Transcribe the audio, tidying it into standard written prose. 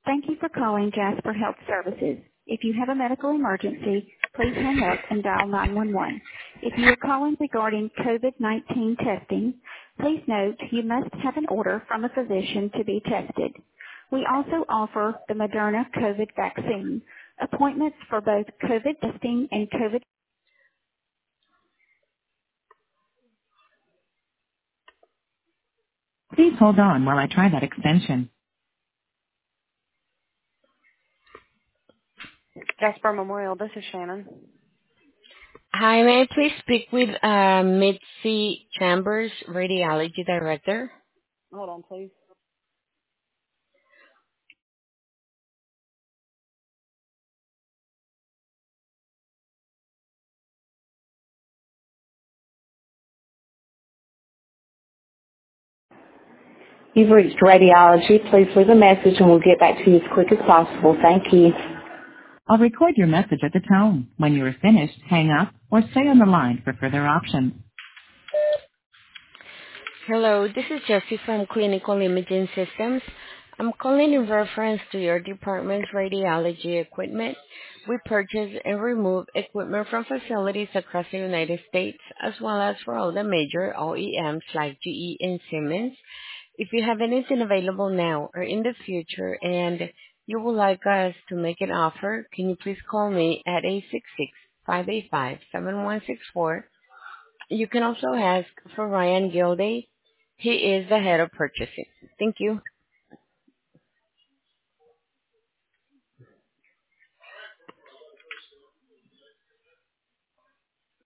Thank you for calling Jasper Health Services. If you have a medical emergency, please hang up and dial 911. If you are calling regarding COVID-19 testing, please note you must have an order from a physician to be tested. We also offer the Moderna COVID vaccine. Appointments for both COVID testing and COVID. Please hold on while I try that extension. Jasper Memorial, this is Shannon. Hi, may I please speak with Mitzi Chambers, Radiology Director? Hold on, please. You've reached radiology. Please leave a message and we'll get back to you as quick as possible. Thank you. I'll record your message at the tone. When you are finished, hang up or stay on the line for further options. Hello, this is Jessie from Clinical Imaging Systems. I'm calling in reference to your department's radiology equipment. We purchase and remove equipment from facilities across the United States, as well as for all the major OEMs like GE and Siemens. If you have anything available now or in the future and you would like us to make an offer, can you please call me at 866-585-7164. You can also ask for Ryan Gilday. He is the head of purchasing. Thank you.